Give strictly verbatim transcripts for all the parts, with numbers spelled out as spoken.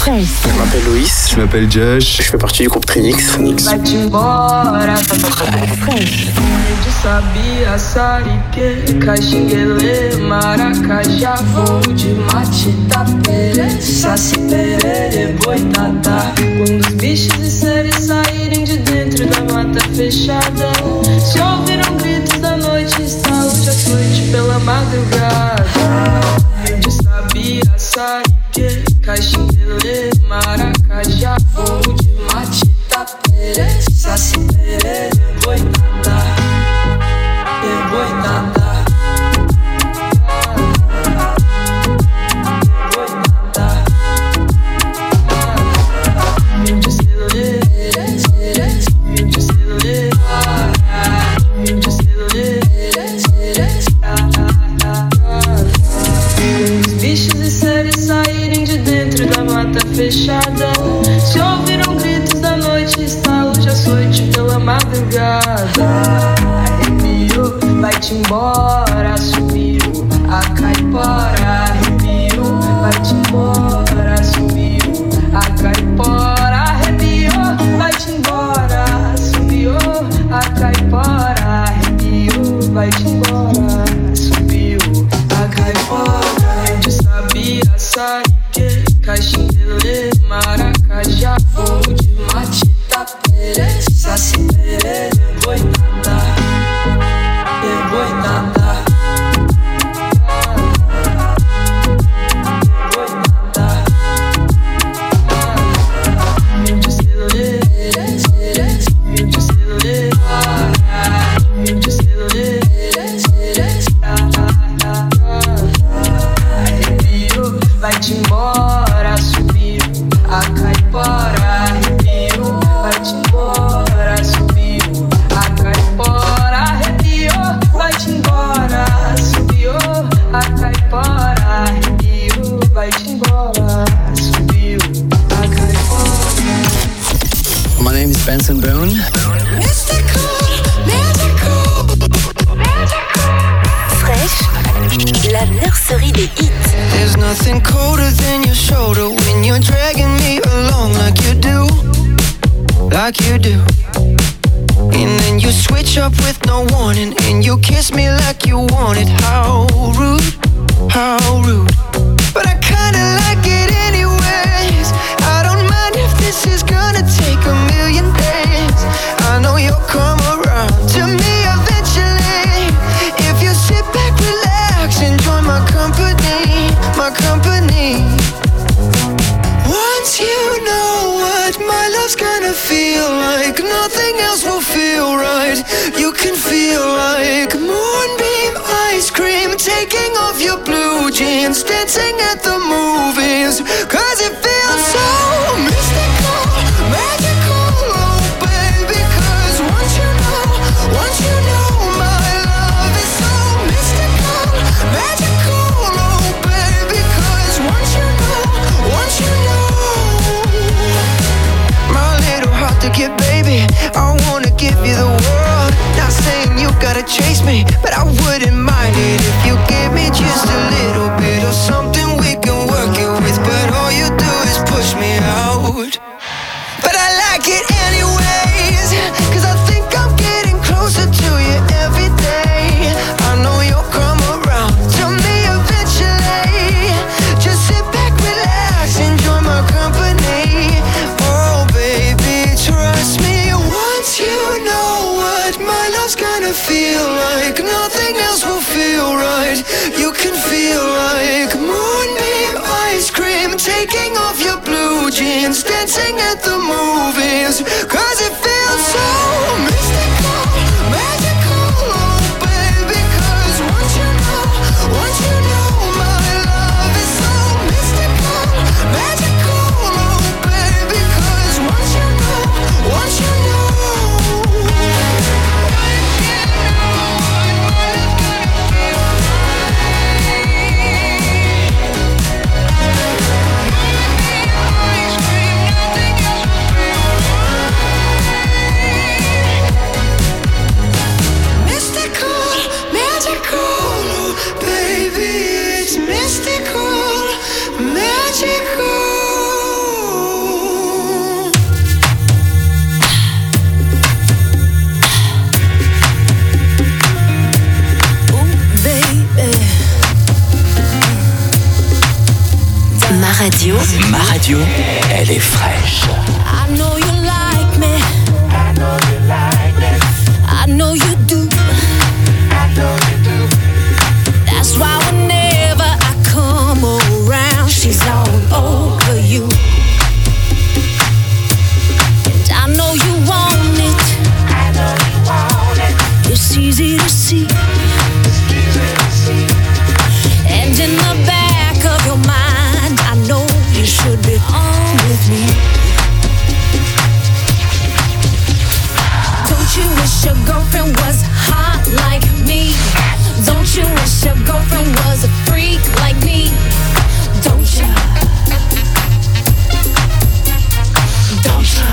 Je m'appelle Loïs. Je m'appelle Josh. Je fais partie du groupe Trinix. Vai-te embora. De sabia, sarique, caxinguele, maracajá, voo de mate, tapere, saci, perere, boitatá. Quando os bichos e seres saírem de dentro da mata fechada, se ouviram gritos da noite, estalo de açoite pela madrugada. De sabia, sarique, caxinguele, maracajá, voo de mate, tapere, saci, perere, boitatá. Boitatá. Fechada, se ouviram gritos da noite, estalo de açoite pela madrugada. Arrepio, vai-te embora, sumiu a caipora. Arrepio, vai-te embora, sumiu a caipora. Arrepio, vai-te embora, sumiu a caipora. Arrepio, vai-te embora, sumiu a caipora. De sabia, sarique, caxinguele, maracajá, voo de mate, tapere, saci, perere, boitatá, boitatá, boitatá. Mil de celulê, mil de celulê, mil de celulê. Arrepio, vai-te embora, sumiu a caipora. Arrepio, vai-te embora, sumiu a caipora. Arrepio, vai-te embora, sumiu a caipora. Arrepio, vai-te embora, sumiu a caipora. My name is Benson Boone. Mystical, magical, magical. Fresh, la nurserie des hits. There's nothing colder than your shoulder when you're dragging me along like you do, like you do. And then you switch up with no warning and you kiss me like you want it. How rude, how rude. But I kinda like it anyways. I don't mind if this is gonna take a million days. I know you'll come around to me eventually. If you sit back, relax, enjoy my company, my company. Once you know what my love's gonna feel like, nothing else will feel right. You can feel like moonbeam ice cream, taking off your blue jeans, dancing at the movies. Cause it feels so mystical, magical, oh baby. Cause once you know, once you know my love is so mystical, magical, oh baby. Cause once you know, once you know. My little heart to get, baby, I wanna give you the world. Not saying you gotta chase me, but I wouldn't mind it if you gave me just a little bit of something we can work it with. But all you do is push me out. But I like it anyways, cause I think I'm getting closer to you every day. I know you'll come around to me eventually. Just sit back, relax, enjoy my company. Oh baby, trust me. Once you know what my love's gonna feel like, nothing else will feel right. You can feel like moonbeam ice cream, taking off your blue jeans, dancing at the movies. Cause it feels so mystical, magical, oh baby. Cause once you know, once you know my love is so mystical, magical, oh baby. Cause once you know, once you know. radio. Ma radio, elle est fraîche. I know you like me. I know you like me. I know you do. I know you do. That's why whenever I come around, she's all over you. And I know you want it. I know you want it. It's easy to see. It's easy to see. And in the back of your mind, I know you should be on with me. Don't you wish your girlfriend was hot like me? Don't you wish your girlfriend was a freak like me? Don't you? Don't you?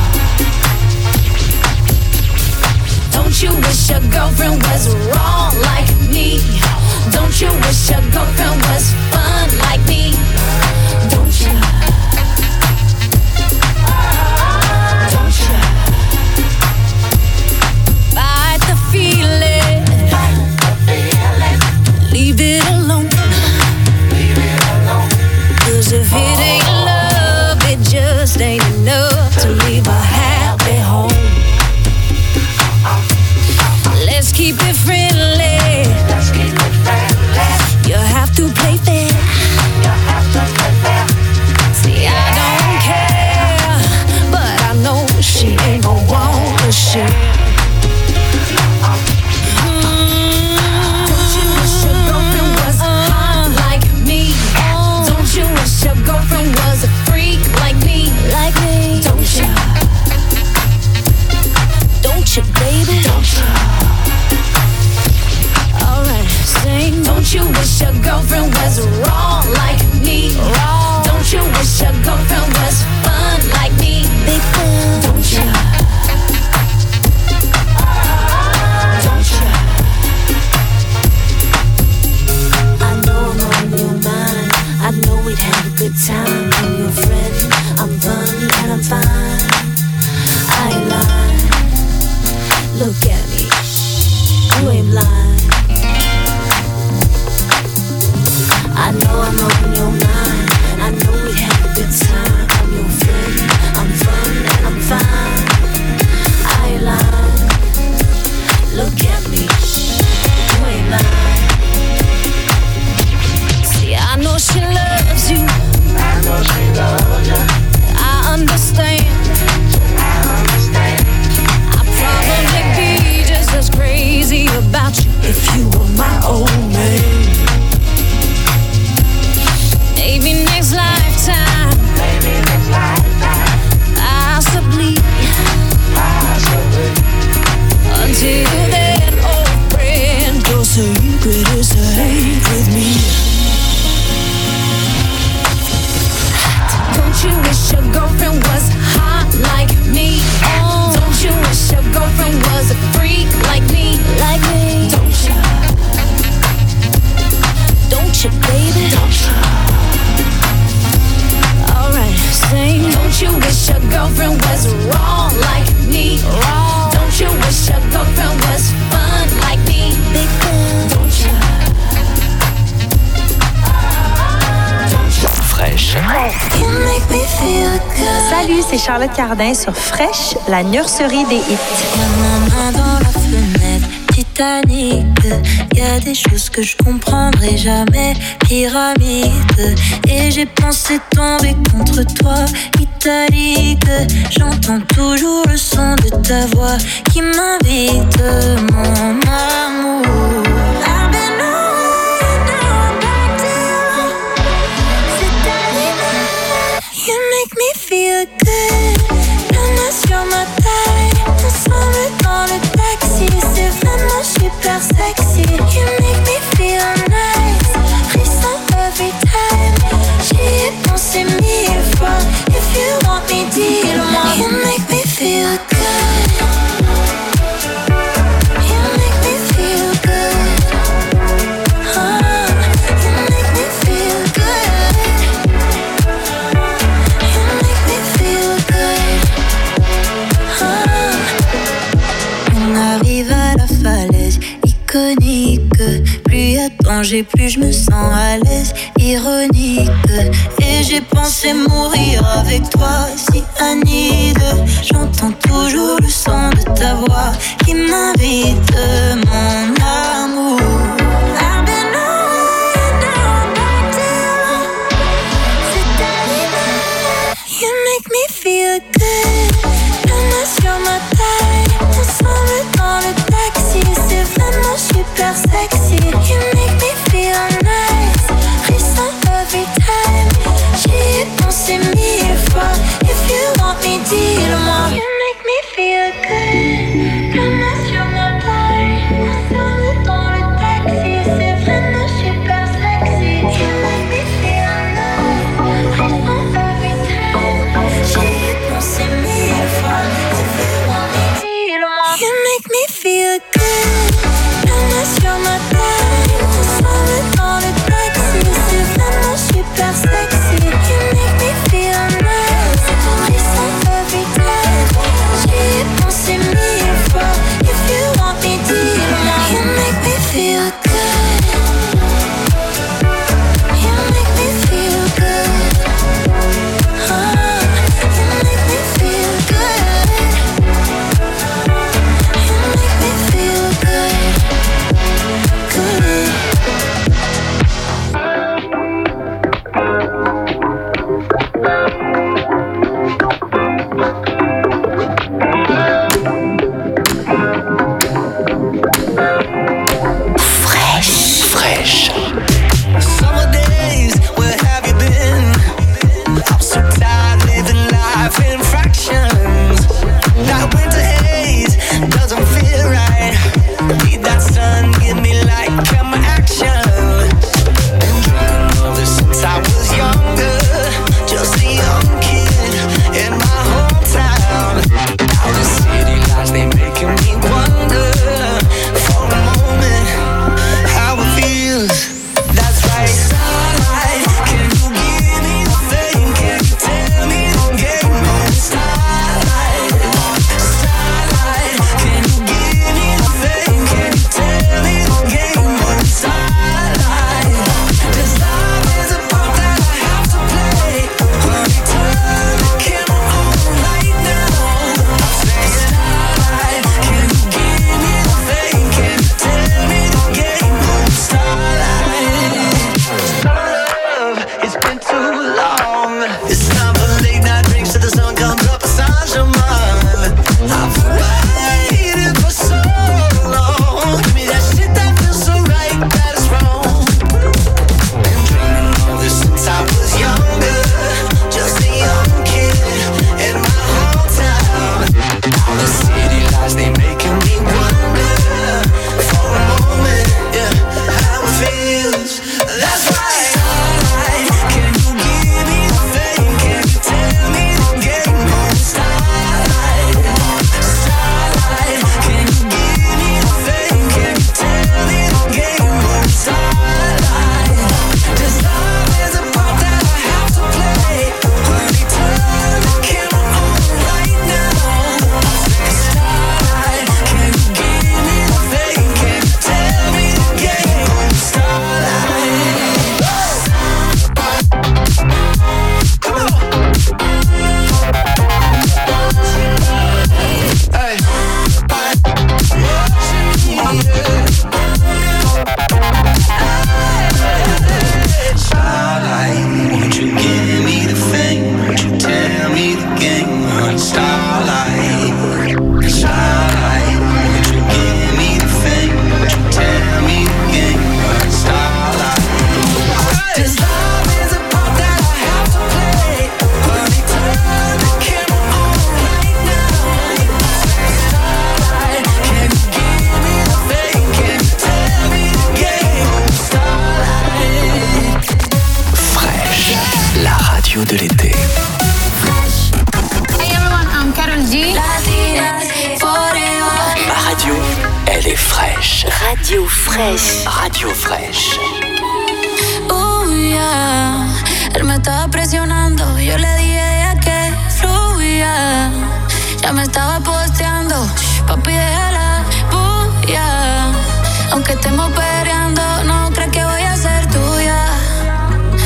Don't you wish your girlfriend was wrong like me? Don't you wish your girlfriend was fun like me? Don't you? Don't you? Fight the feeling. Fight the feeling. Leave it alone. Leave it alone. 'Cause if it ain't love, it just ain't enough to leave a happy home. Let's keep it friendly. Let's keep it friendly. You have to play fair. You have to play fair. See, I don't care, but I know she ain't gon' want to share. Don't you wish your girlfriend was hot like me? Don't you wish your girlfriend was a freak like me? Like me? Don't you? Don't you, baby? Don't you? Alright, sing. Don't you wish your girlfriend was wrong like me? Wrong. Don't you wish your girlfriend was fun like me? Big fun. Don't you? Don't you? I know I'm on your mind. I know we'd have a good time. I'm your friend. I'm fun and I'm fine. I ain't lying. Look at me. You ain't blind. I know I'm on your mind. I know we'd have a good time. I'm your friend. I'm fun and I'm fine. I ain't lying. Look at me. You ain't lying. See, I know she loves you. I know she loves you. I understand. I understand. I'd probably be just as crazy about you if you were my old man. Maybe next lifetime. Maybe next lifetime. Possibly. Possibly. Until then, old friend, your secret is safe with me. Don't you wish your girlfriend was hot like me? Oh. Don't you wish your girlfriend was a freak like me? Like me? Don't you? Don't you, baby? Don't you? Alright, sing. Don't you wish your girlfriend was wrong like me? Wrong. Don't you wish your girlfriend was fun like me? Big fun. Don't you? Fraîche. You make me feel good. Salut, c'est Charlotte Cardin sur Fraîche, la nurserie des hits. Main dans la fenêtre, Titanic. Y a des choses que je comprendrai jamais. Pyramide. Et j'ai pensé tomber contre toi, italique. J'entends toujours le son de ta voix qui m'invite, mon amour. I've been on, now I'm back to you. C'est animal. You make me feel good. L'homme sur ma taille. Ensemble dans le taxi. C'est vraiment super sexy. You make me feel nice. Frisson every time. J'y ai pensé mille fois. If you want me, dis-le-moi. You make me feel good. You make me feel good. Oh, you make me feel good. You make me feel good. Oh. On arrive à la falaise iconique. Plus y a de danger, plus je me sens à l'aise. ironique. Et j'ai pensé mourir avec toi, si Anide. J'entends toujours le son de ta voix qui m'invite, mon amour. I've been on down back down. C'est animal. You make me feel good. Maman sur ma taille, ensemble dans le taxi. C'est vraiment super sexy. You make me feel nice. Frisson every time. J'y ai pensé mille fois. If you want me, dis-le-moi. You make me feel good. Maman sur ma taille, ensemble dans le taxi. C'est vraiment super sexy. You make me feel nice. Frisson every time. J'y ai pensé mille fois. If you want me, dis-le-moi. You make me feel good. Maman sur ma taille, ensemble dans le taxi. C'est vraiment super sexy. You make me feel nice. Frisson every time. J'y ai pensé mille fois. If you want me, dis-le-moi. You make me feel good. You make me feel good. Oh, you make me feel good. You make me feel good. Good. Fraîche. Summer days, where have you been? I'm so tired living life in fractions. That winter haze doesn't feel right. Need that sun, give me light, come action. Been dreaming of this since I was younger. Just a young kid in my hometown. Now the city lights, they making me wonder for a moment how it feels. That's right. Starlight, can you give me the fame? Can you tell me the game? Starlight, starlight, can you give me the fame? Can you tell me the game? Starlight, this love is a part that I have to play. Honey, turn the camera on right now. I'm saying starlight, can you give me the fame? Can you tell me the game? Starlight, love, it's been too long. It's time for late night drinks till the sun comes up. Saint-Germain, I've waited for so long. Give me that shit that feels so right, that is wrong. Been dreaming of this since I was younger. Just a young kid in my hometown. Now the city lights, they making me wonder for a moment, yeah, how it feels. That's right. Starlight, can you give me the fame? Can you tell me the game? Starlight, starlight, can you give me the fame? Can you tell me the game? Starlight, this love is a part that I have to play. Honey, turn the camera on right now. Starlight, can you give me the fame? Can you tell me the game? Starlight. Come on. Hey. Starlight, won't you give me the fame? Won't you tell me the game? Starlight, starlight, won't you give me the fame? Won't you tell me the game? Starlight, this love is a part that I have to play. Honey, turn the camera on right now. Starlight, can you give me the fame? Can you tell me the game? Starlight. Fraîche. La radio de l'été. Hey everyone, I'm Karol G. Ma radio, elle est fraîche. Radio fraîche. Radio fraîche. Oh yeah, él me estaba presionando. Yo le dije deja que fluya. Ya me estaba posteando. Papi, déjala bulla. Aunque estemos peleando, no crees que voy a ser tuya.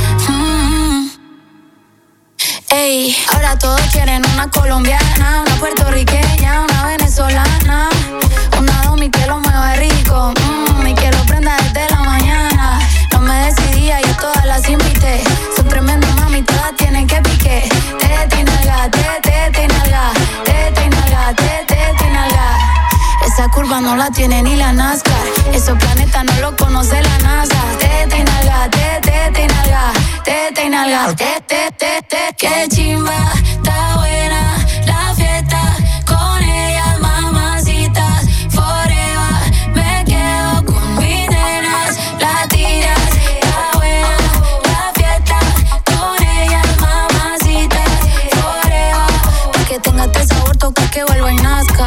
Ey, ahora todos quieren una colombiana, una puertorriqueña, una venezolana, una domi que lo mueva rico, mmm, y que lo prenda desde la mañana. No me decidía, yo todas las invité. Son tremendas mami, todas tienen que pique. Tete y nalga, tete y nalga, tete y nalga, tete y nalga. Esa curva no la tiene ni la NASCAR. Esos planetas no lo conoce la NASA. Tete y nalga, tete y nalga, tete y nalga, tete, tete. Qué chimba, está buena la fiesta. Con ellas mamacitas, forever. Me quedo con mis nenas, las tiras. Está buena la fiesta. Con ellas mamacitas, forever. Pa' que tenga este sabor, toca que vuelva y nazca.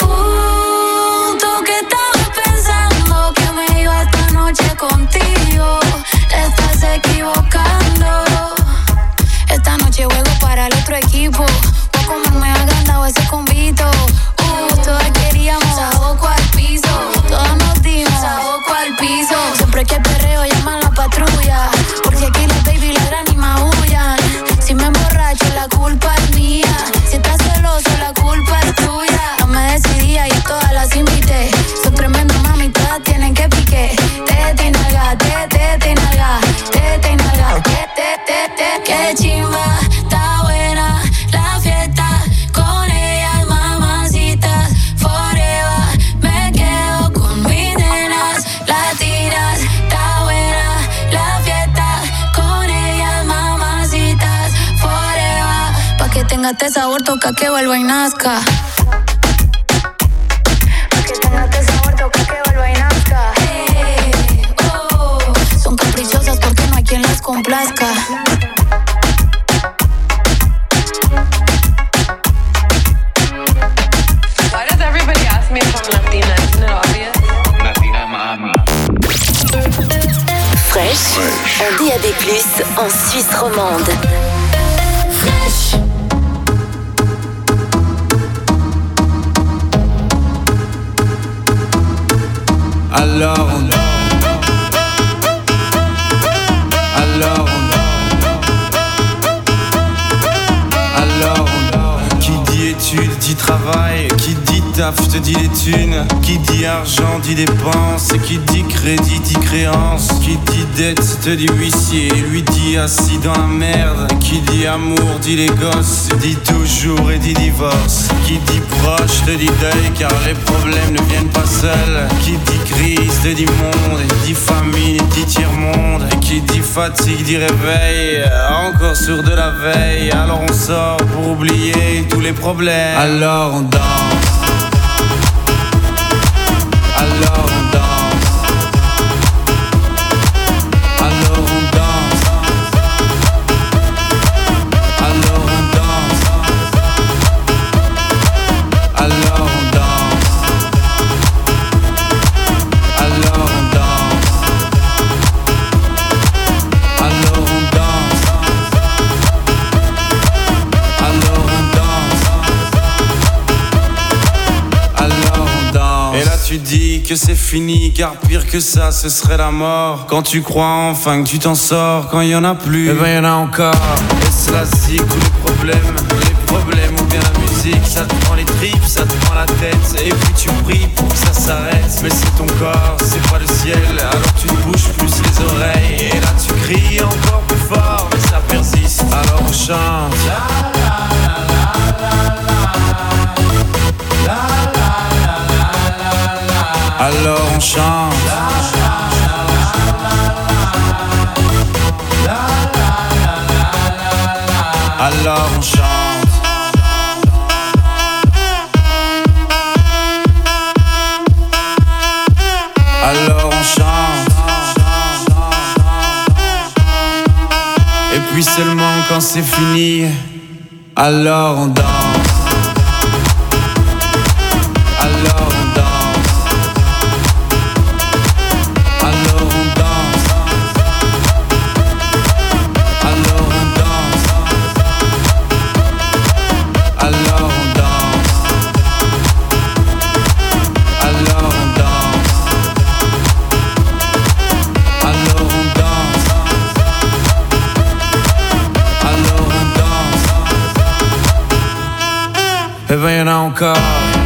Contigo, te estás equivocando. Esta noche juego para el otro equipo. Voy a comerme agrandado ese convito. Uh, todas queríamos saboco al piso. Todas nos dimos saboco al piso. Siempre que perreo llaman la patrulla. Porque aquí las baby ladran y maullan. Si me emborracho la culpa es mía. Si estás celoso la culpa es tuya. No me decidía y todas las invité. Son tremendas mami, todas tienen que pique. Tete y nalga, tete y nalga, tete y nalga, tete, tete. Qué chimba, está buena la fiesta. Con ellas mamacitas, forever. Me quedo con mis nenas, las tiras. Está buena la fiesta. Con ellas mamacitas, forever. Pa' que tenga este sabor, toca que vuelva y nazca. Pa' que tenga este sabor, toca que vuelva y nazca. Caprichosas porque no hay quien las complazca. Why does everybody ask me if I'm Latina? Isn't it obvious? Latina mama. Fresh, en D A B plus, en Suisse romande. Fresh. Alors on Alors on Alors on Qui dit études dit travail. Qui dit taf te dit les thunes. Qui dit argent dit dépenses. Et qui dit crédit dit créance. Qui dit dette te dit huissier. Lui dit assis dans la merde. Qui dit amour dit les gosses. Dit toujours et dit divorce. Qui dit proche te dit deuil car les problèmes ne viennent pas seuls. Qui dit crise te dit monde. Et dit famine dit tiers-monde. Et qui dit fatigue dit réveil. Encore sur de la veille. Alors on sort pour oublier tous les problèmes. Alors on danse. Alors on danse. Alors on danse. Alors on danse. Alors on danse. Alors on danse. Alors on danse. Alors on danse. Alors on danse. Et là tu dis que c'est fini, car pire que ça ce serait la mort. Quand tu crois enfin que tu t'en sors, quand il y en a plus, eh ben y en a encore. Et c'est la zik ou les problèmes, les problèmes ou bien la musique. Ça te prend les tripes, ça te prend la tête. Et puis tu pries pour que ça s'arrête. Mais c'est ton corps, c'est pas le ciel. Alors tu te bouges plus les oreilles. Et là tu cries encore plus fort, mais ça persiste. Alors on chante. Alors on chante. Alors on chante. Alors on chante. Et puis seulement quand c'est fini, alors on danse. Alors on danse. Et ben y'en a encore.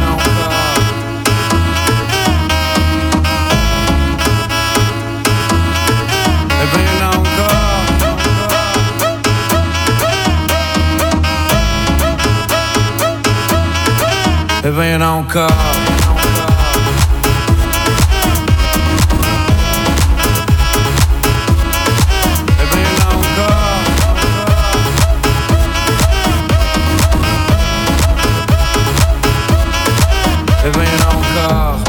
Eh ben y'en a encore. Eh ben y'en a encore. Eh ben y'en a encore.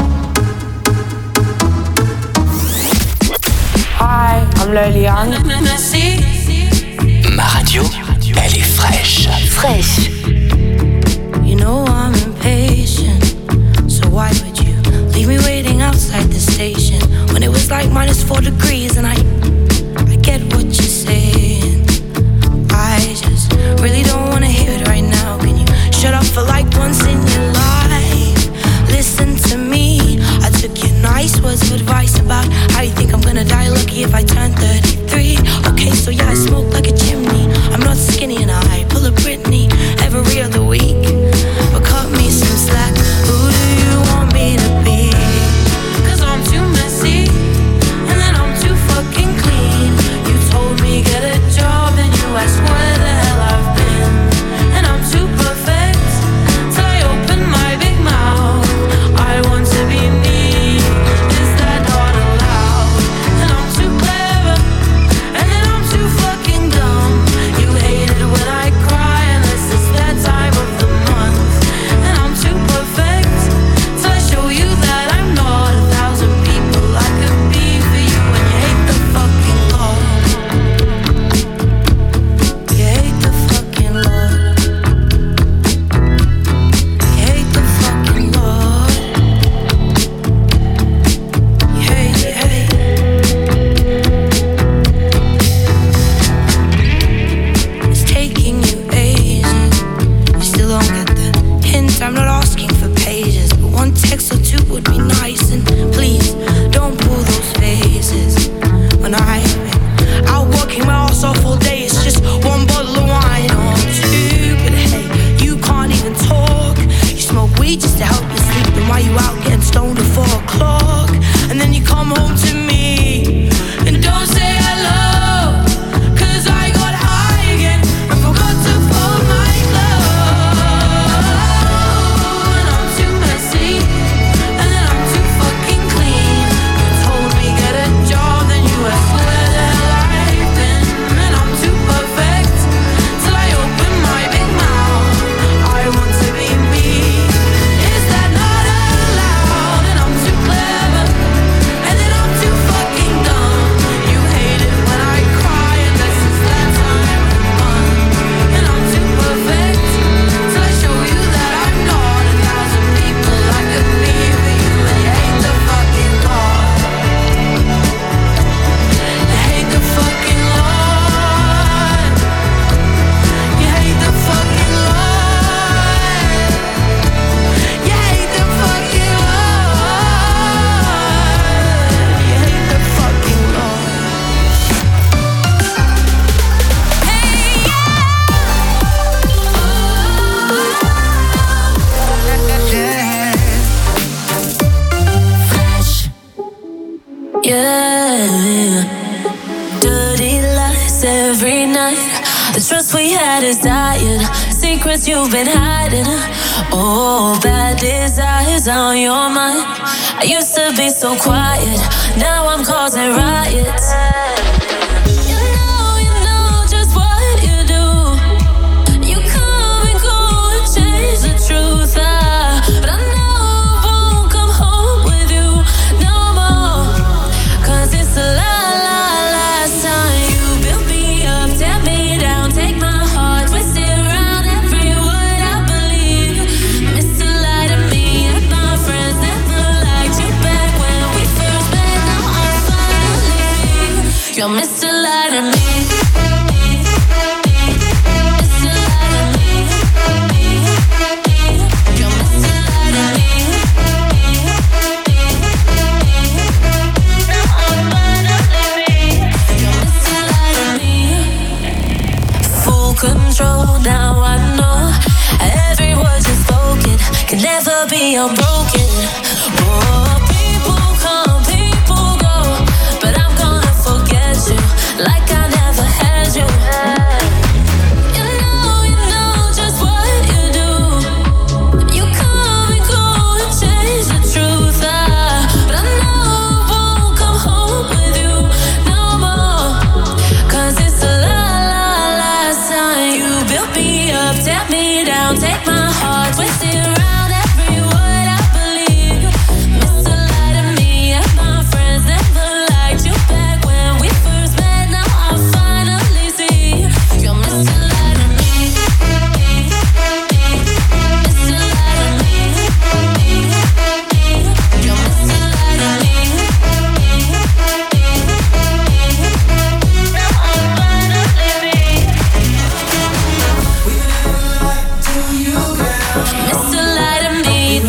Hi, I'm Liliane. Ma radio, elle est fraîche. Fraîche. You know I'm impatient, so why would you leave me waiting outside the station when it was like minus four degrees? And I, I get what you're saying. I just really don't wanna hear it right now. Can you shut up for like once in your life? Listen to me. I took your nice words of advice about how you think I'm gonna die lucky if I turn thirty-three. Okay, so yeah, I smoke like a chimney. I'm not skinny and I pull a Britney every other week. But cut me some slack. Who do you want me to be? Cause I'm too messy, and then I'm too fucking clean. You told me get a job, and you asked where the hell I've been. And I'm too perfect till I open my big mouth. I want to be me. Is that not allowed? And I'm too clever, and then I'm too fucking dumb. You hate it when I cry, unless it's that time of the month. And I'm too perfect till I show you that I'm not a thousand people I could be for you. And you hate the fucking Lord. You hate the fucking Lord. You hate the fucking Lord. You hate, you hate. It's taking you ages. You still don't get the hint. I'm not asking for pages, but one text or two would be nice. And please don't pull those faces. When I've been out working my ass off all day, it's just one bottle of wine or two. But hey, you can't even talk. You smoke weed just to help you sleep. Then why you out getting stoned at four o'clock? And then you come home to me and don't say hello. Cause I got high again and forgot to fold my clothes. And I'm too messy, and then I'm too fucking clean. You told me get a job, then you asked where the hell I've been. And I'm too perfect till I open my big mouth. I want to be me. Is that not allowed? And I'm too clever, and then I'm too fucking dumb. You hate it when I cry, unless it's that time of the month. And I'm too perfect till I show you that I'm not a thousand people I could be for you. And you hate the fucking Lord. You hate the fucking Lord. You hate the fucking Lord. You hate the fucking Lord. You hate the fucking Lord. Yeah, dirty lies every night. The trust we had is dying. Secrets you've been hiding. Oh, bad desires on your mind. I used to be so quiet. Now I'm causing riots. You know, you know just what you do. You come and go and change the truth. Ah, but I know I won't come home with you no more. Cause it's the la la last time you built me up, tear me down, take my heart, twist it around every word I believe. Mister Lie to me and my friends never liked you back when we first met. Now I'm finally free. You're Mister Lie to me. Mister Lie to me. You're Mister Lie to me. Now I'm finally free. You're Mister Lie to me. Full control, now I know every word you spoke be unbroken. Oh, people come, people go, but I'm gonna forget you like I never had you. You know, you know just what you do. You come and go and change the truth. Ah, but I know I won't come home with you no more. Cause it's the la la last time you built me up, tear me down, take my heart, twist it around every word I believe. Mister Lie to me and my friends never liked you back when we first met. Now I finally see you're Mister Lie to me. Mister Lie to me. You're Mister Lie to me. Now I finally see. Mister Lie to me.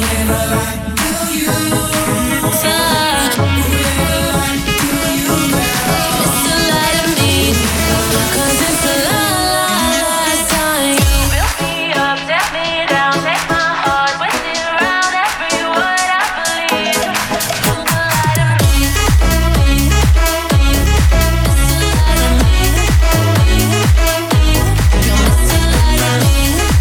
Mister Lie to me. Cause it's the la la last time you built me up, tear me down, take my heart, twist it around every word I believe. Mister Lie to me. Mister Lie to me. You're Mister Lie to me.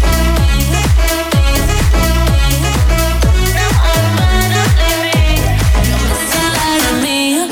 Now I finally see you're Mister Lie to me.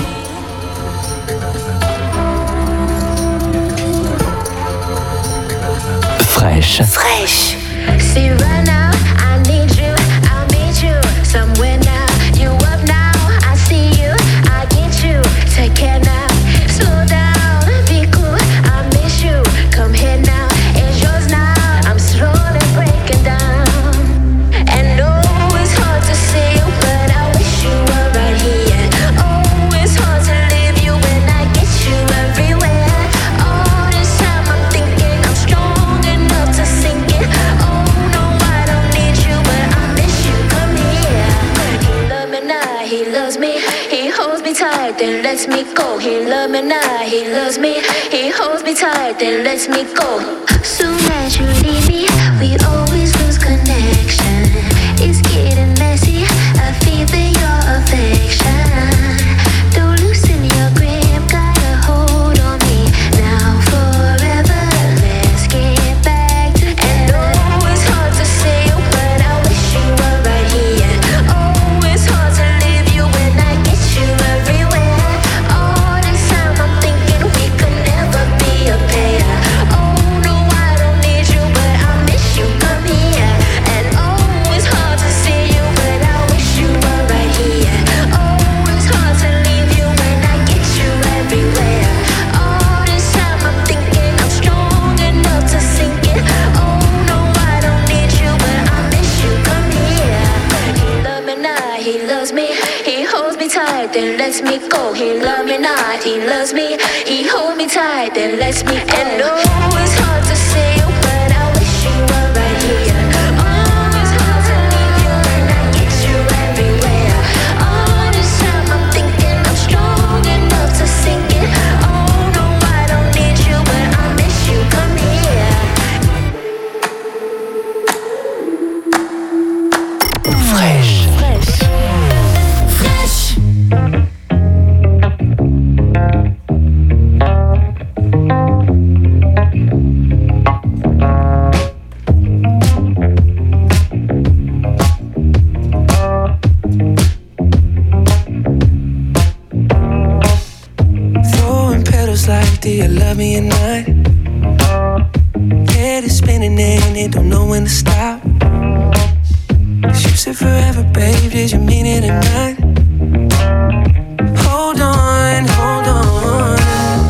Fresh. Fresh. See right now, I need you, I'll meet you somewhere now. You up now, I see you, I get you. Take care now, slow down, be cool, I miss you. Come here now, it's yours now. I'm slowly breaking down. And oh, it's hard to see you, but I wish you were right here. Oh, it's hard to leave you when I get you everywhere. All this time I'm thinking I'm strong enough to sink it. Oh no, I don't need you, but I miss you. Come here. He love me now, he loves me. He holds me tight, then lets me go. He love me now, he loves me. He holds me tight, then lets me go. Soon as you leave me, we always lose connection. It's getting messy, I feel for your affection. Don't loosen your grip, got a hold on me. Now forever, let's get back together. And oh, it's hard to say you, but I wish you were right here. Oh, it's hard to leave you when I get you everywhere. All this time I'm thinking we could never be a pair. Oh no, I don't need you, but I miss you. Come here. And oh, it's hard to see you, but I wish you were right here. Oh, it's hard to leave you when I get you everywhere. All this time I'm thinking I'm strong enough to sink it. Oh no, I don't need you, but I miss you. Come here. He love me now, he loves me. He holds me tight, then lets me go. He love me not, he loves me. He holds me tight, then lets me go. And oh, it's hard to say you, but I wish you were right here. Oh, it's hard to leave you when I get you everywhere. All this time I'm thinking I'm strong enough to sink it. Oh no, I don't need you, but I miss you. Come here. Fresh. Throwing petals like, do you love me or not? Head is spinning and it don't know when to stop. You said forever, babe, did you mean it or not? Hold on, hold on.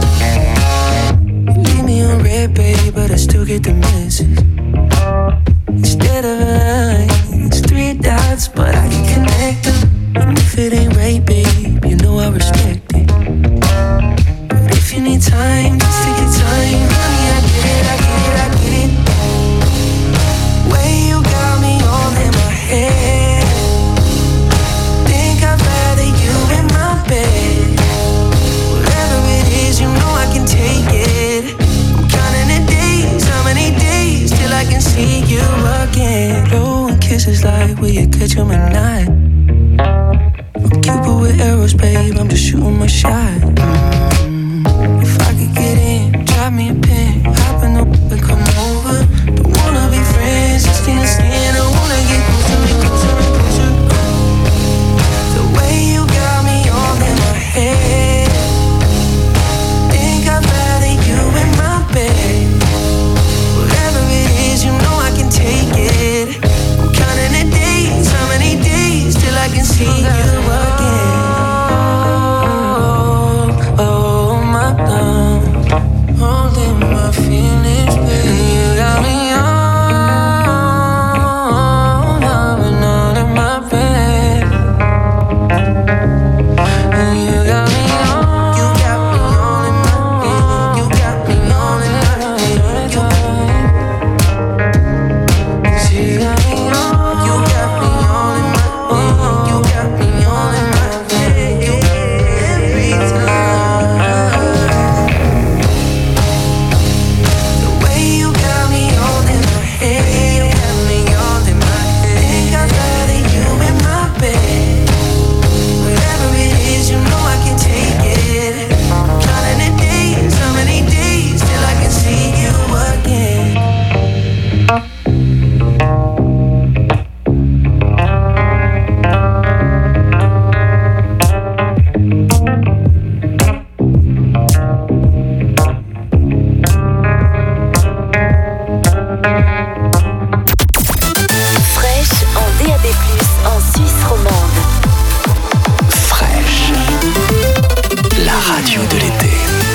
You leave me on red, babe, but I still get the message. Instead of a line, it's three dots, but I can connect them. And if it ain't right, babe, you know I respect it. But if you need time, just take your time. Honey, I get it, I get it, I get it. Way you got me all in my head. Think I'd rather you in my bed. Whatever it is, you know I can take it. I'm counting the days, how many days till I can see you again. Blow and kiss is like, will you catch him at night? I'm Cupid with arrows, babe, I'm just shooting my shot. Mm, if I could get in, drop me a pin, hop in the whip and come over. Don't wanna be friends, just skin to skin, I wanna get closer and closer and closer. The way you got me all in my head, think I'd rather you in my bed. Whatever it is, you know I can take it. I'm counting the days, how many days till I can see you again. Oh, oh my God, holding my feelings, baby. You got me on, I've been all in my bed. And you got me on, you got me all in my bed. You got me all in my bed. You got me on, you got me all in my bed. You got me all in my bed. Every time. The way you got me all in my head, you got me all in my head. Think I'd rather you in my bed. Whatever it is, you know I can take it. Counting the days, how many days till I can see you again. Fraîche en D A B plus, en Suisse romande. Fraîche, la radio de l'été.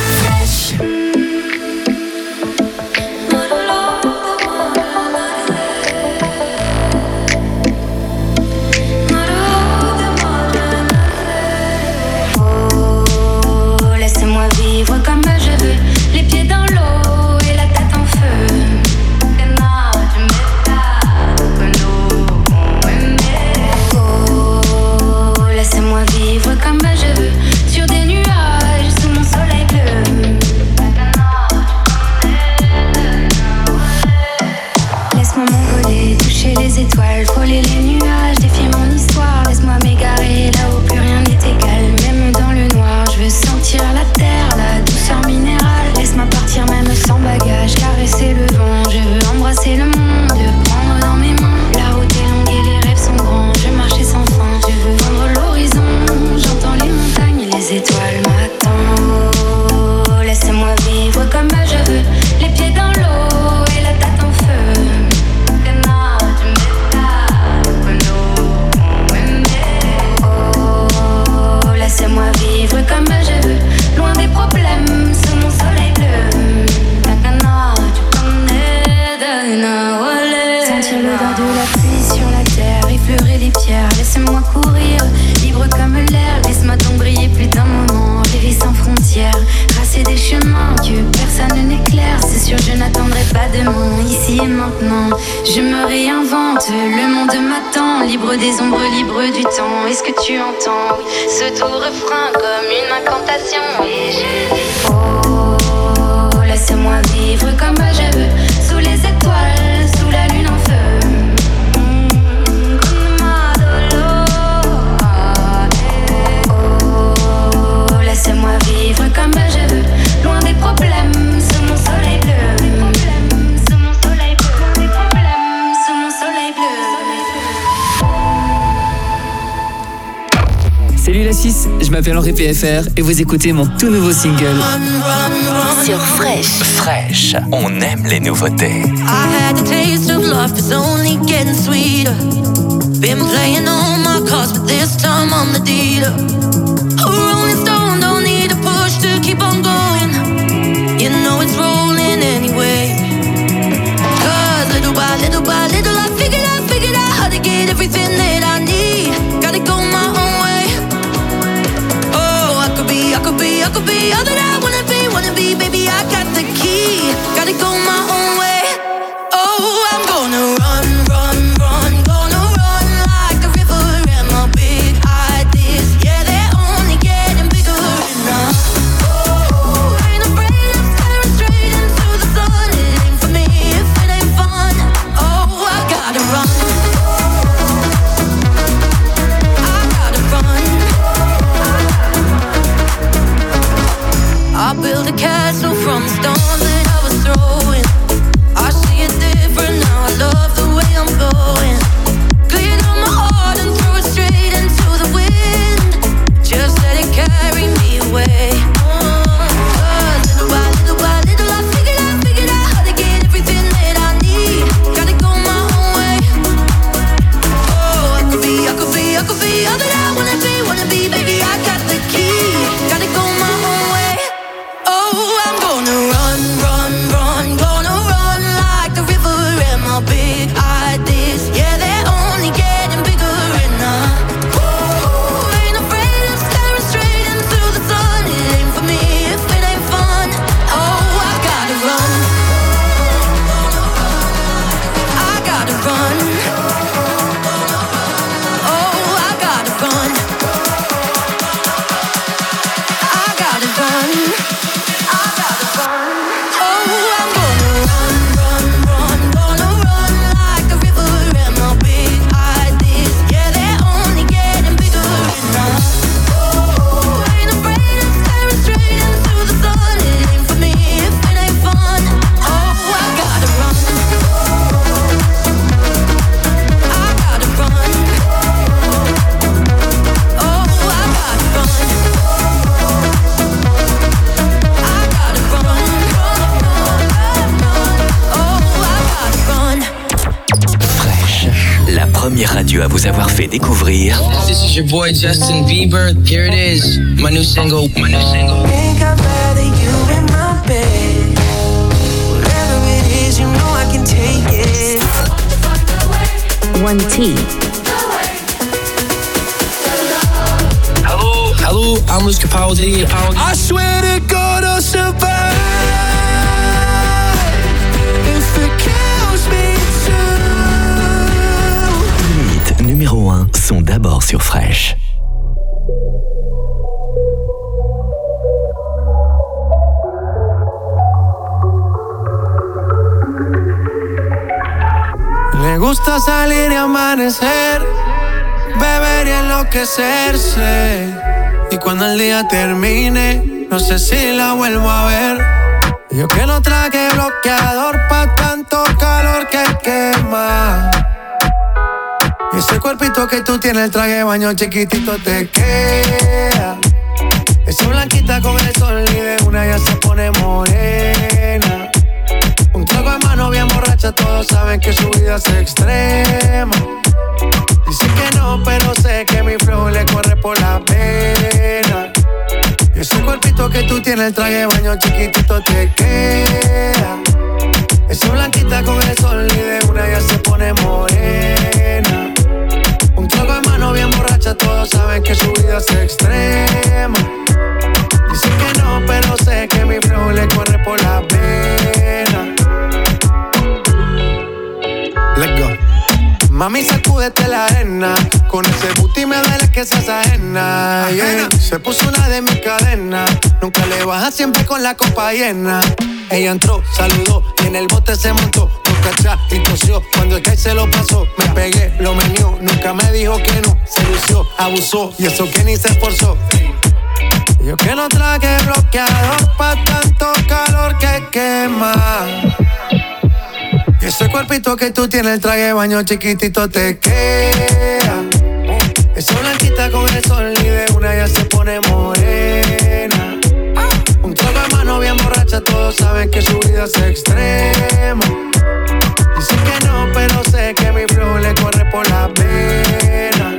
Oh, laissez-moi vivre comme je veux, les pieds dans l'eau et la tête en feu. Que non, tu m'étonnes, que nous on aimait. Oh, laissez-moi vivre comme je veux, sur des nuages sous mon soleil bleu. Laisse-moi m'envoler, toucher les étoiles, frôler les nuages, défier mon histoire. Laisse-moi m'égarer là où plus rien n'est égal. Même dans le noir, je veux sentir la terre, la douceur minérale. Laisse-moi partir même sans bagage, caresser le vent. Je veux embrasser le monde, le prendre dans mes mains. La route est longue et les rêves sont grands. Je veux marcher sans fin, je veux vendre l'horizon. J'entends les montagnes et les étoiles m'attendent. Oh, laissez-moi vivre comme je veux, les pieds dans l'eau et la tête en feu. Que non, tu m'étonnes, que nous on aimait. Oh, laissez-moi vivre comme je veux, loin des problèmes, sous mon soleil bleu. Que non, tu connais de Nawalé. Sentir l'odeur de la pluie sur la terre, effleurer les pierres. Laissez-moi courir, libre comme l'air. Laisse-moi donc briller plus d'un moment, rêver sans frontières. Tracer des chemins que personne n'éclaire. C'est sûr, je n'attendrai pas demain, ici et maintenant. Je me réinvente, le monde m'attend. Libre des ombres, libre du temps. Est-ce que tu entends, oui, ce doux refrain comme une incantation. Et je dis, oh, laissez-moi vivre comme je veux, sous les étoiles, sous la lune en feu. Oh, laissez-moi vivre comme je veux, loin des problèmes, sous mon soleil bleu. Des problèmes, sous mon soleil bleu. Des problèmes, sous mon soleil bleu. Salut la Suisse, je m'appelle Henri P F R et vous écoutez mon tout nouveau single. Sur Fraîche. Fraîche, on aime les nouveautés. I had the taste of love, it's only getting sweeter. Been playing all my cards, but this time I'm the dealer. A rolling stone, don't need a push to keep on going. You know it's rolling anyway. Cause little by little by little I figured out, figured out how to get everything that I need. Gotta go my own way. Oh, I could be, I could be, I could be all that I wanna be, wanna be. Baby, I got the key. Gotta go my own way. Oh, I'm gonna run, run, run. Gonna run like a river. And my big ideas, yeah, they're only getting bigger. And I, oh, ain't afraid of staring straight into the sun. première radio à vous avoir fait découvrir. This is your boy Justin Bieber. Here it is, my new single, my new single. Think I'd rather you in my bed. Whatever it is, you know I can take it. one T. Hello, hello, I'm Luis Capaldi. I swear to God I'll survive if it kills me too. Limite numéro un sont d'abord sur Fresh. Le gusta salir y amanecer, beber y enloquecerse. Y cuando el día termine, no sé si la vuelvo a ver. Yo que no traje bloqueador pa' tanto calor que quema. Y ese cuerpito que tú tienes, el traje de baño chiquitito te queda. Esa blanquita con el sol y de una ya se pone morena. Un trago de mano bien borracha, todos saben que su vida es extrema. Dice que no, pero sé que mi flow le corre por la pena. Y ese cuerpito que tú tienes, el traje de baño chiquitito te queda. Esa blanquita con el sol y de una ya se pone morena. Un trago de mano bien borracha, todos saben que su vida es extrema. Dice que no, pero sé que mi flow le corre por la pena. Let's go. Mami, sacúdete la arena. Con ese booty me duele que seas ajena, yeah. Se puso una de mis cadenas. Nunca le baja, siempre con la copa llena. Ella entró, saludó y en el bote se montó. Nunca atrás y tosió. Cuando el que se lo pasó, me pegué, lo menió. Nunca me dijo que no. Se lució, abusó y eso que ni se esforzó. Yo que no traje bloqueador pa' tanto calor que quema. Y ese cuerpito que tú tienes, el traje de baño chiquitito te queda. Esa blanquita con el sol y de una ya se pone morena. Un trago de mano bien borracha, todos saben que su vida es extrema. Dice que no, pero sé que mi flow le corre por la pena.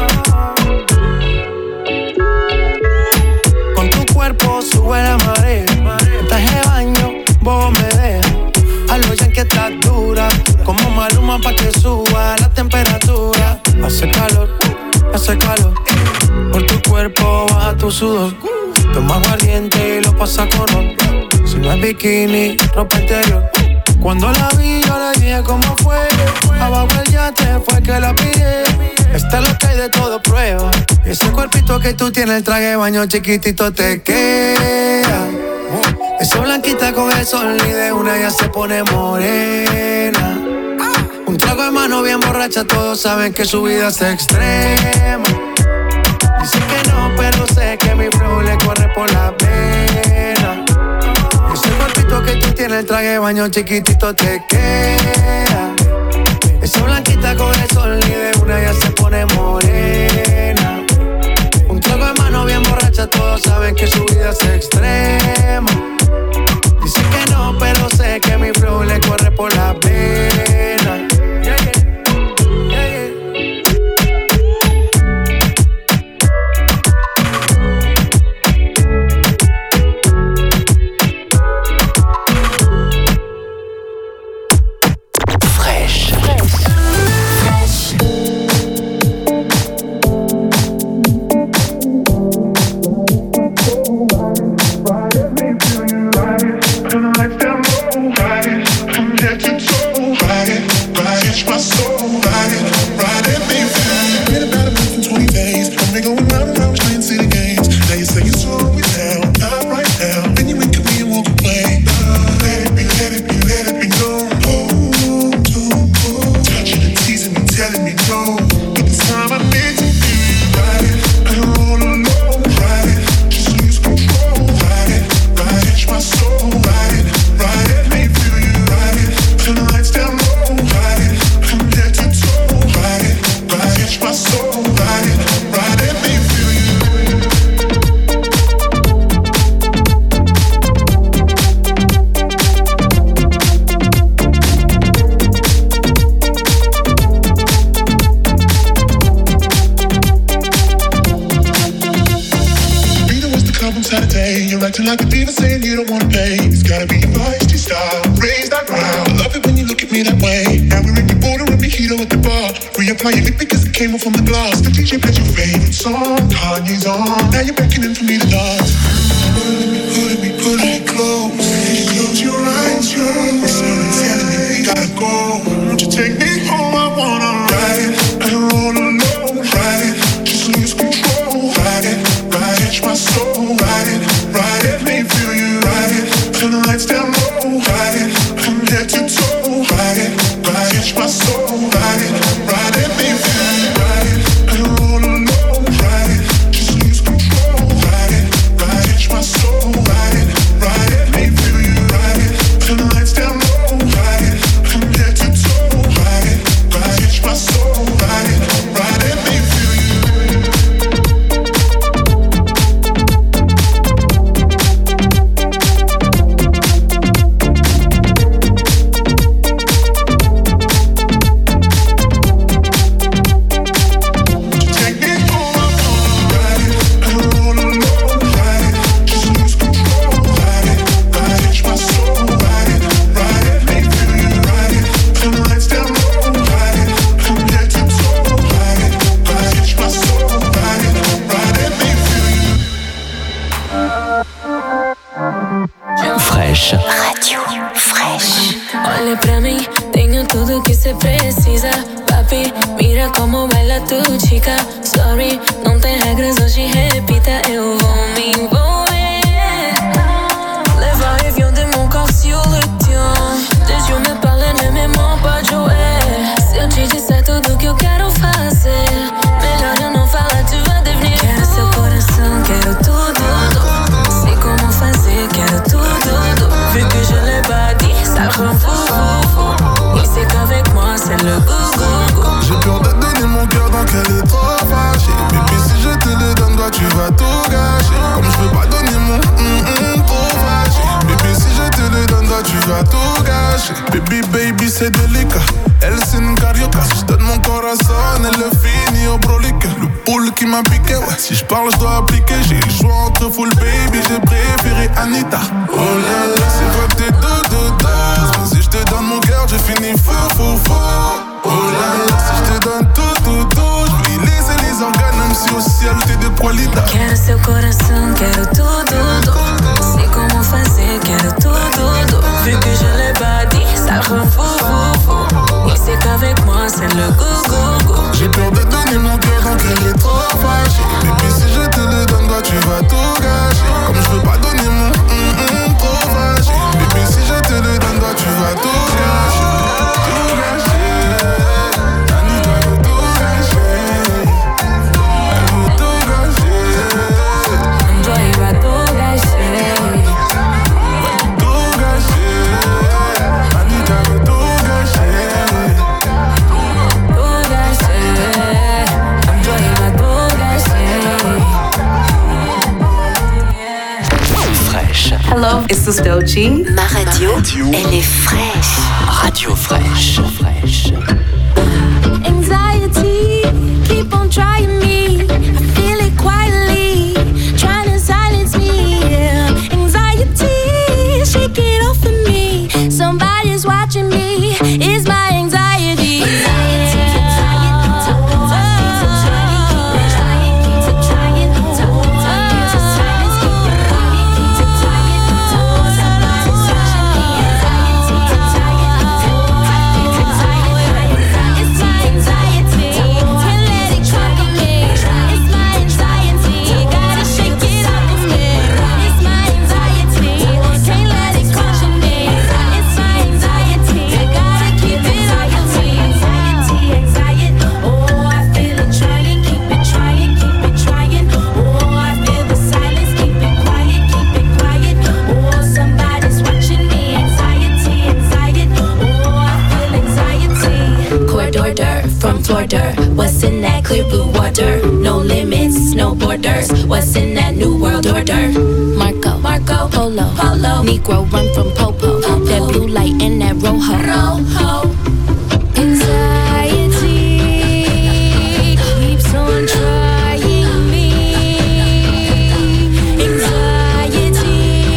Con tu cuerpo sube la marea. En traje de baño, vos me dejas. A lo ya que estás dura, como Maluma pa' que suba la temperatura. Hace calor, hace calor. Por tu cuerpo baja tu sudor. Toma aguardiente y lo pasa con ron. Si no es bikini, ropa interior. Cuando la vi yo le dije cómo fue. Abajo el yate fue que la pillé. Esta es lo que hay de todo prueba. Ese cuerpito que tú tienes, el traje de baño chiquitito te queda. Esa blanquita con el sol y de una ya se pone morena. Un trago de mano bien borracha, todos saben que su vida es extrema. Dice que no, pero sé que mi flow le corre por la pena. Ese cuerpito que tú tienes, el traje de baño chiquitito te queda. Esa blanquita con el sol y de una ya se pone morena. Un trago de mano bien borracha, todos saben que su vida es extrema. Dice que no, pero sé que mi flow le corre por la pena. Yeah, yeah. Yeah, yeah. Fresh. Turn the lights down low, ride it, come get to like a diva saying you don't wanna pay. It's gotta be your feisty style. Raise that ground. I love it when you look at me that way. Now we're in your border and mojito at the bar. Reapply your lip because it came off from the glass. The D J plays your favorite song. Kanye's on. Now you're beckoning for me to dance. Pulling me, pulling me, pulling me close. Close your eyes, your eyes. Telling me we gotta go. Won't you take me home? I wanna ride it. I don't wanna know. Ride it. Just lose control. Ride it. Ride it. My soul. Ride it. Ride it. Make me feel you. Ride it. Turn the lights down low. Ride it. From head to toe. Ride it. Ride it. My soul. Ride it. Ride it. Make me feel you. Ride it. I don't wanna know. Ride it. Just lose control. Ride it. Ride it. My soul. Ride it. Ride it. Make me feel you. Ride it. Turn the lights down low. Ride it. From head to toe. Ride it. Ride it. My soul. Ride it. Ride it. Make me feel you. Radio Fresh. Olha pra mim, tenho tudo que cê precisa. Papi, mira como baila tu chica. Sorry, não tem regras, hoje repita. Eu vou me envolver. Les va-et-vient de mon corps sur le tien. Tes yeux me parlent, ne me mens pas, Joey. Se eu te disser tudo que eu quero fazer, melhor eu não falar, tu vai devenir. Quero seu coração, quero tudo. Sei como fazer, quero tudo. Vu que je l'ai pas dit, ça rend fou, fou, fou. Il sait qu'avec moi c'est le go-go-go. J'ai peur de donner mon cœur donc elle est trop fâchée. Bébé si je te le donne toi tu vas tout gâcher. Comme je veux pas donner mon hum-hum trop fâché. Bébé si je te le donne toi tu vas tout gâcher. Baby baby c'est délicat. Elle c'est une carioca. Si je donne mon corazon elle le finit au brolique. Le poule qui m'a piqué ouais. Si je parle je dois appliquer. J'ai le choix entre full baby. J'ai préféré Anita. Oh là là c'est quoi tes deux deux deux. Si je te donne mon cœur je finis fou fou fou. Oh là là si je te donne tout tout tout. Je vais laisser les organes même si au ciel t'es de qualidade. Quero seu coração, quero tudo. Sei como fazer, quero tudo. Vu que je l'ai pas dit, ça rend fou fou fou. Il sait qu'avec moi c'est le go-go-go. J'ai peur de donner mon cœur donc elle est trop fâchée. Bébé si je te le donne toi tu vas tout gâcher. Comme je veux pas donner mon hum-hum trop fâché. Bébé si je te le donne toi tu vas tout gâcher. Tout gâcher. Anita veut tout gâcher. Elle veut tout gâcher. Toi il va tout gâcher. Tout gâcher. Anita veut tout gâcher. Tout gâcher. Toi il va tout gâcher. Fresh. Hello, it's Dochi. Ma radio, elle est fraîche. Radio Fresh. Fresh. Anxiety, keep on trying me. I feel it quietly, trying to silence me. Yeah. Anxiety, shake it off of me. Somebody's watching me. It's my anxiety. What's in that clear blue water? No limits, no borders. What's in that new world order? Marco, Marco, Polo, Polo. Negro run from Popo. Popo. That blue light and that rojo. Rojo. Anxiety keeps on trying me. Anxiety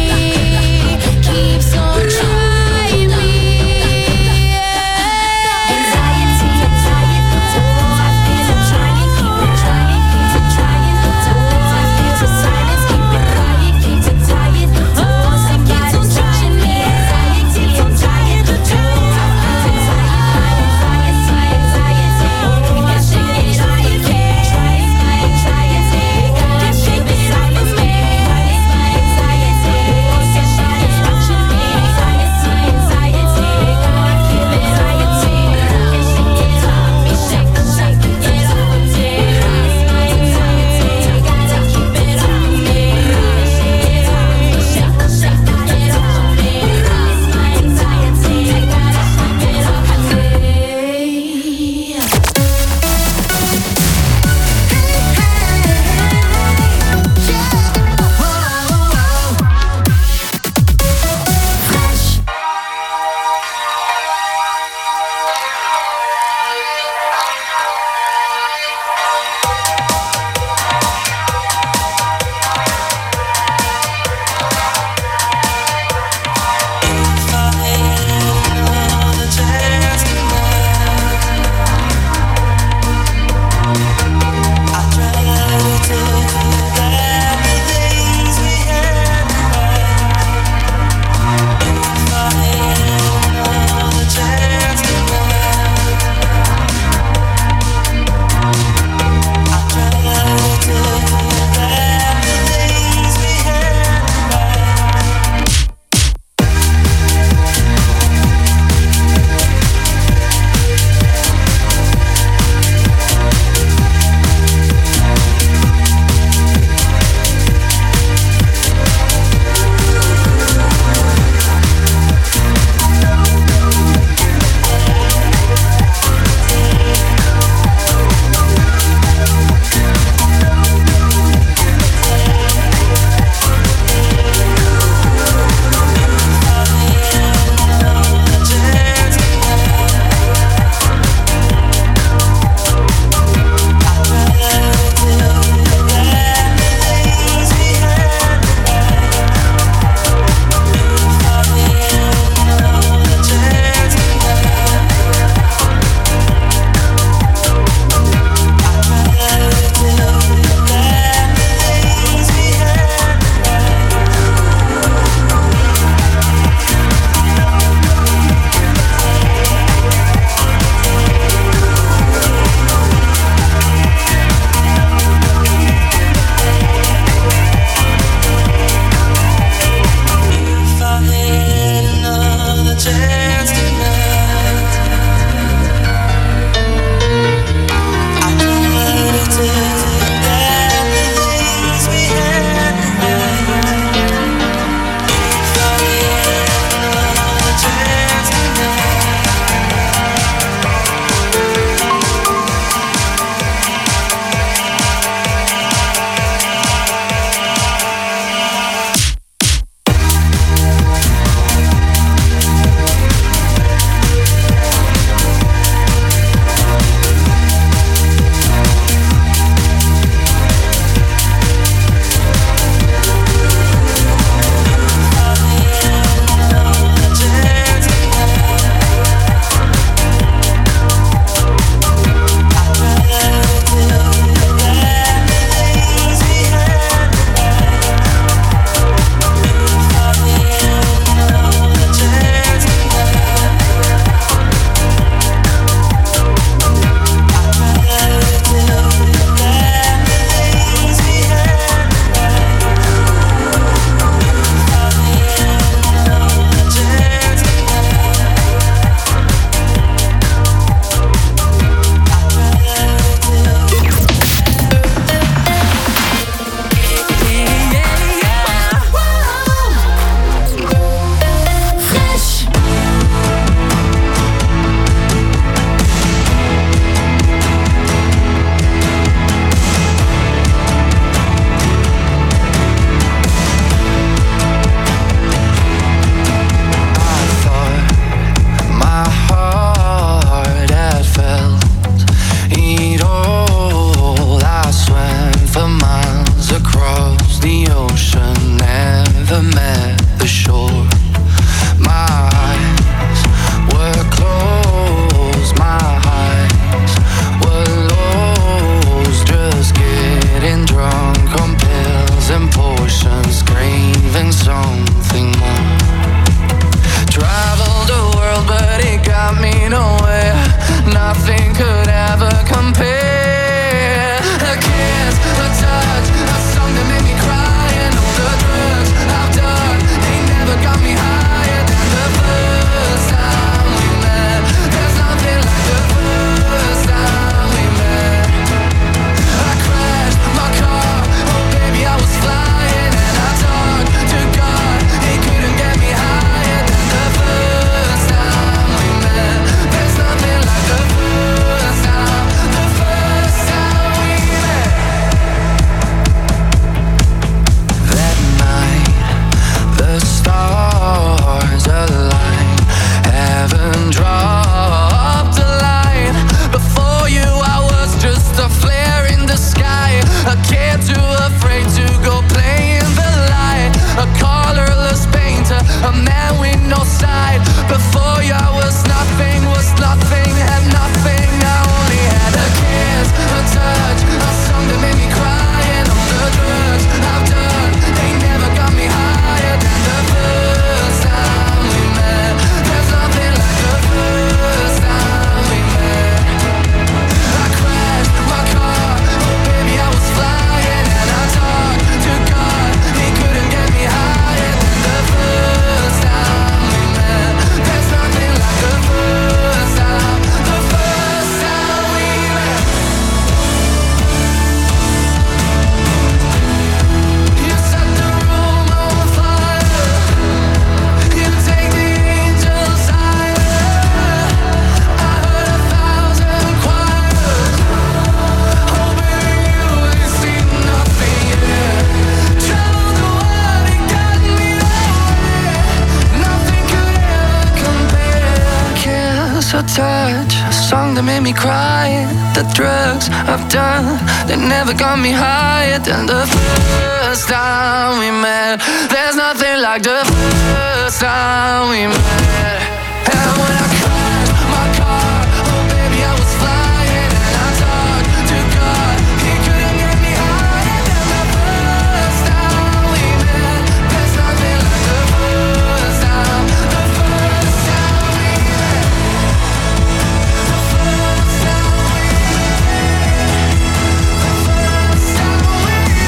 crying. The drugs I've done, they never got me higher than the first time we met. There's nothing like the first time we met. And when I crashed my car, oh baby I was flying. And I talked to God, he couldn't get me higher than the first time we met. There's nothing like the first time, the first time we met. The first time we met. The first time we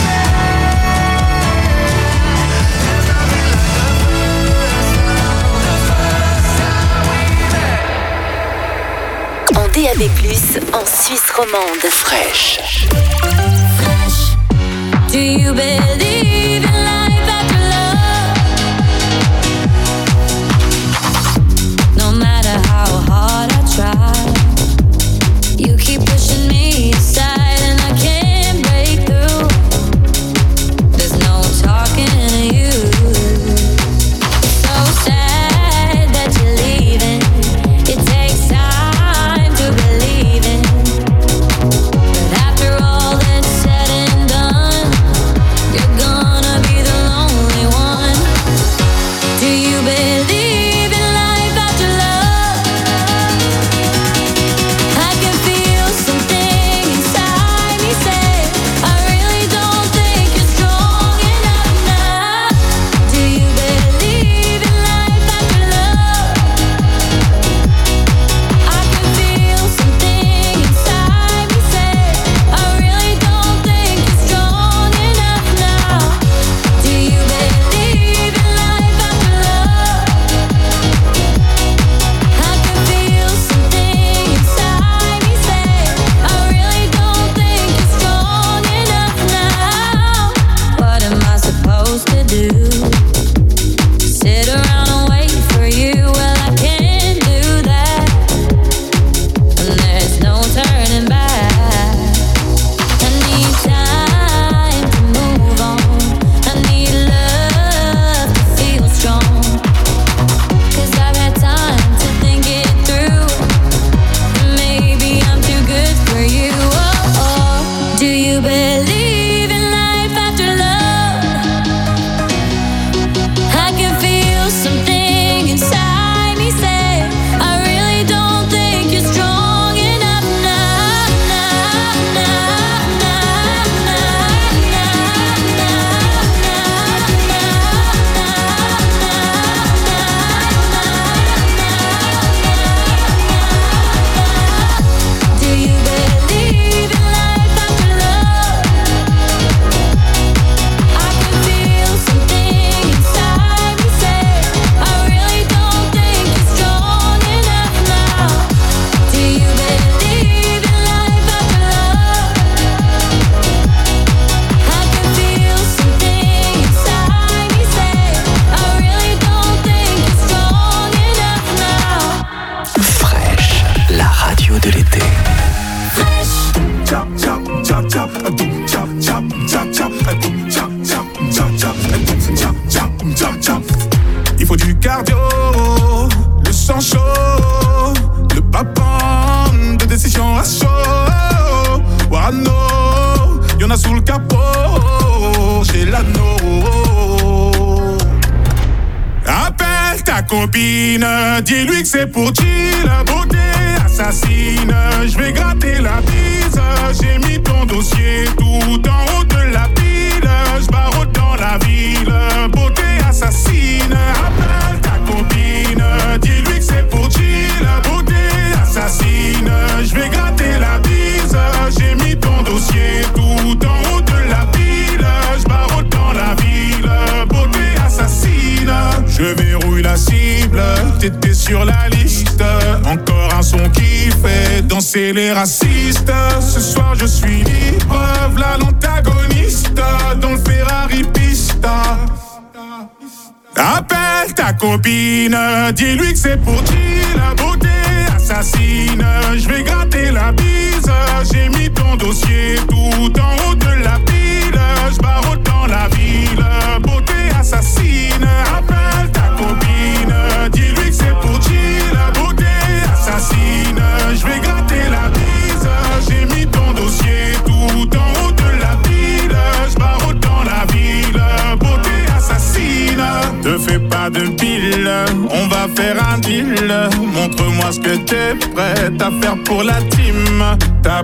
met. D A B plus, en Suisse romande. Fresh. Do you believe in life after love? No matter how hard I try, you keep pushing me aside and I can't break through. There's no talking to you. It's so sad that you're leaving. It takes time to believe in. But after all that's said and done, you're gonna be the lonely one. Do you believe in life after love? I can feel something inside me say, I really don't think you're strong enough now. Do you believe in life after love? I can feel something inside me say, I really don't think you're strong enough now. Do you believe in life after love? I can feel something inside me say, I really don't think you're strong enough now. What am I supposed to do? Sit around and wait for you? Well, I can't do that. And there's no turning back. I need time to move on. I need love to feel strong. Cause I've had time to think it through. Maybe I'm too good for you. Oh, oh. Do you believe in life after love? I can feel something inside me say, I really don't think you're strong enough now, now, now, now, now, now, now. Do you believe in life after love? I can feel something inside me say, I really don't think you're strong enough now. Do you believe in life after love? I can feel something inside me say, I really don't think you're strong enough now. Fresh, la radio de l'été. Chop chop chop chop a boom chop chop chop chop a boom chop chop chop chop a boom chop chop chop chop. Il faut du cardio, le sang chaud, le papin de décision à chaud. Wano, y'en a sous le capot, chez l'anneau. Appelle ta copine, dis-lui que c'est pour chill, la beauté assassine. Je vais gratter la bise, j'ai mis ton dossier tout en haut de la pile. Je barre dans la ville, beauté assassine. Appelle ta copine, dis-lui que c'est pour chill, la beauté assassine. Je vais gratter la bise, j'ai mis ton dossier tout en haut de la pile. Je barre dans la ville, beauté assassine. Je verrouille la cible, t'étais sur la liste. Encore un son qui fait danser les racistes. Ce soir je suis libre, v'là l'antagoniste dans le Ferrari Pista. Appelle ta copine, dis-lui que c'est pour chill, la beauté assassine. Je vais gratter la bise, j'ai mis ton dossier tout en haut de la pile. Je barre dans la ville, beauté assassine. Appelle ta copine, dis-lui que c'est pour chill, la beauté assassine. Je vais gratter la bise. Montre-moi ce que t'es prête à faire pour la team. T'as